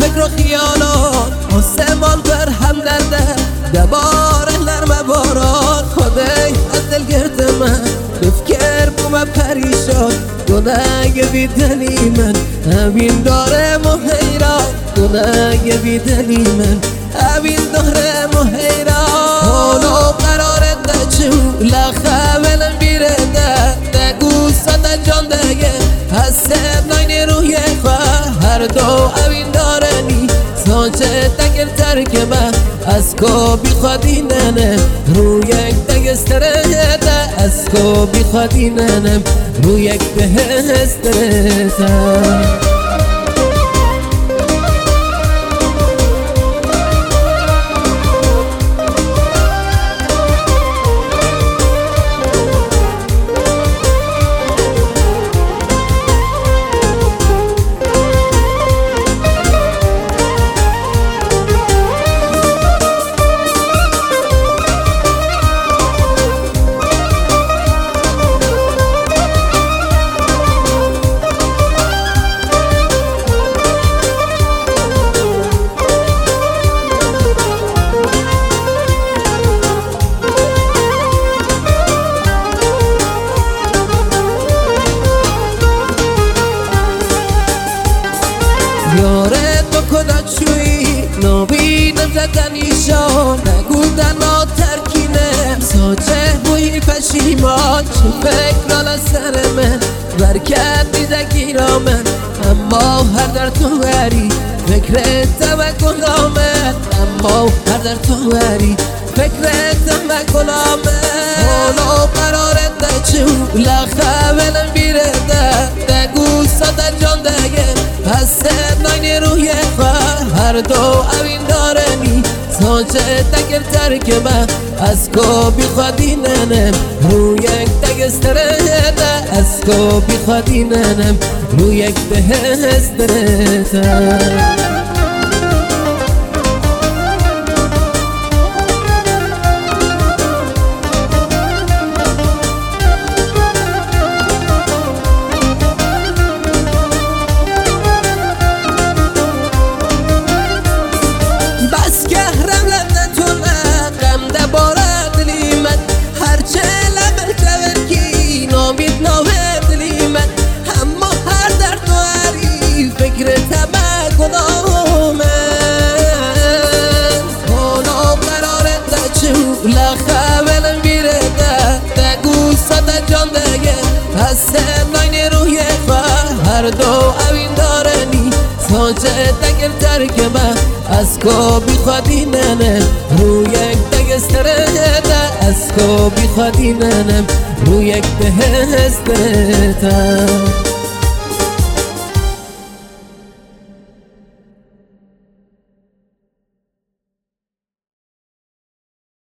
فکر و خیالات آسمان بر هم نرده دبار نرم باران خدای از دل گرد من بفکر بوم پریشان گناه بیدلی من همین داره محیران گناه بیدلی من همین داره محیران حالا قراره دچو لخوالم بیره دگو ساده جان دگه حسب ناین روی خواه هر دو اوین دارنی سانچه تگر ترک من از کو بی خودی ننم رو یک دگستره ده از کو بی خودی ننم رو یک دگستره ده یاره تو کدت شوی نبینم زدنیشان نگو دنا ترکینه ساچه بوی پشیمان چه فکر آلا سر من برکت دیده گیرا من اما هر در تو وری فکر توکل آمد اما هر در تو وری فکر توکل آمد حالا قرارت دچو لخوالم بیره دگو ساده جان دگه حسب ناین روی خواه هر دو اوین دارنی سانچه تگر ترک من از کو بی خودی ننم رو یک دگستره ده از کو بی خودی ننم رو یک دگستره ده لخوالم بیره دگو ساده جان دگه حسب ناین روی خواه هر دو اوین دارنی سانچه تگر ترک من از کو بی خودی ننم رو یک دگستره ده از کو بی خودی ننم رو یک دگستره ده